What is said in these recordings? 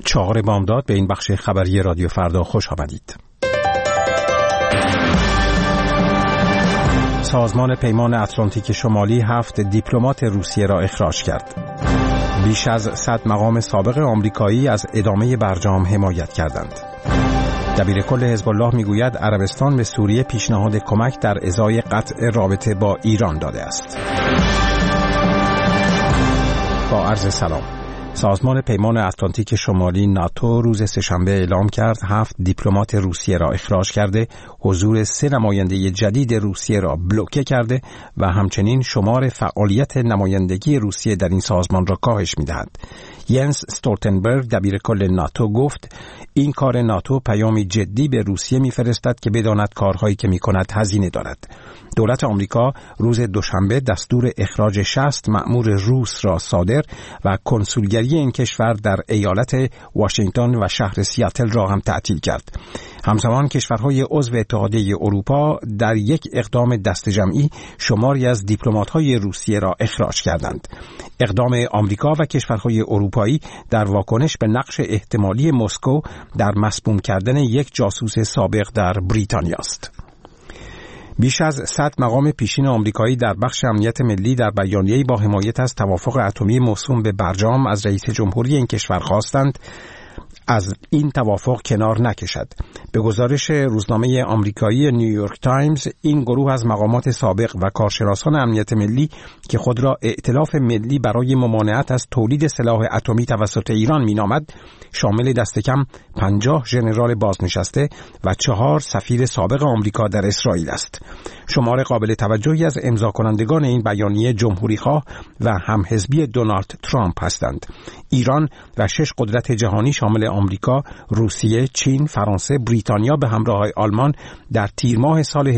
4 بامداد به این بخش خبری رادیو فردا خوش آمدید. سازمان پیمان اتلانتیک شمالی 7 دیپلمات روسیه را اخراج کرد. بیش از 100 مقام سابق آمریکایی از ادامه برجام حمایت کردند. دبیرکل حزب الله میگوید عربستان به سوریه پیشنهاد کمک در ازای قطع رابطه با ایران داده است. با عرض سلام. سازمان پیمان اتلانتیک شمالی ناتو روز سه‌شنبه اعلام کرد 7 دیپلمات روسیه را اخراج کرده، حضور 3 نماینده جدید روسیه را بلوکه کرده و همچنین شمار فعالیت نمایندگی روسیه در این سازمان را کاهش می‌دهد. ینس استولتنبرگ دبیرکل ناتو گفت این کار ناتو پیامی جدی به روسیه می‌فرستد که بداند کارهایی که می‌کند هزینه دارد. دولت آمریکا روز دوشنبه دستور اخراج 60 مأمور روس را صادر و کنسولگری این کشور در ایالت واشنگتن و شهر سیاتل را هم تعطیل کرد. همزمان کشورهای عضو اتحادیه اروپا در یک اقدام دسته‌جمعی شماری از دیپلمات‌های روسیه را اخراج کردند. اقدام آمریکا و کشورهای اروپایی در واکنش به نقش احتمالی مسکو در مسموم کردن یک جاسوس سابق در بریتانیا است. بیش از 100 مقام پیشین آمریکایی در بخش امنیت ملی در بیانیه‌ای با حمایت از توافق اتمی موسوم به برجام از رئیس جمهوری این کشور خواستند از این توافق کنار نکشد. به گزارش روزنامه آمریکایی نیویورک تایمز، این گروه از مقامات سابق و کارشناسان امنیت ملی که خود را ائتلاف ملی برای ممانعت از تولید سلاح اتمی توسط ایران مینامد، شامل دست کم 50 ژنرال بازنشسته و 4 سفیر سابق آمریکا در اسرائیل است. شمار قابل توجهی از امضا کنندگان این بیانیه جمهوری‌خواه و همحزبی دونالد ترامپ هستند. ایران و 6 قدرت جهانی شامل آمریکا، روسیه، چین، فرانسه، بریتانیا به همراه آلمان در تیر ماه سال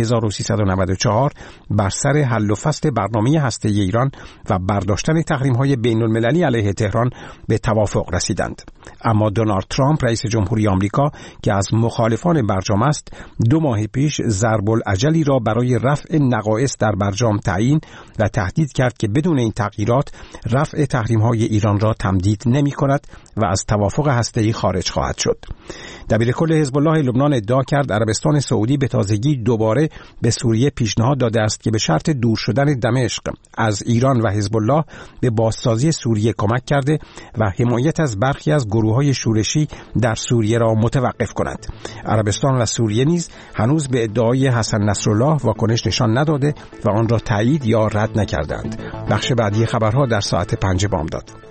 1394 بر سر حل و فصل برنامه هسته‌ای ایران و برداشتن تحریم‌های بین‌المللی علیه تهران به توافق رسیدند. اما دونالد ترامپ رئیس جمهوری آمریکا که از مخالفان برجام است، 2 ماه پیش ضرب الاجلی را برای رفع نقایص در برجام تعیین و تهدید کرد که بدون این تغییرات رفع تحریم‌های ایران را تمدید نمی‌کند و از توافق هسته‌ای خارج خواهد شد. دبیرکل حزب الله لبنان ادعا کرد عربستان سعودی به تازگی دوباره به سوریه پیشنهاد داده است که به شرط دور شدن دمشق از ایران و حزب الله به بازسازی سوریه کمک کرده و حمایت از برخی از گروه‌های شورشی در سوریه را متوقف کند. عربستان و سوریه نیز هنوز به ادعای حسن نصرالله واکنش نشان نداده و آن را تایید یا رد نکردند. بخش بعدی خبرها در ساعت 5 بامداد.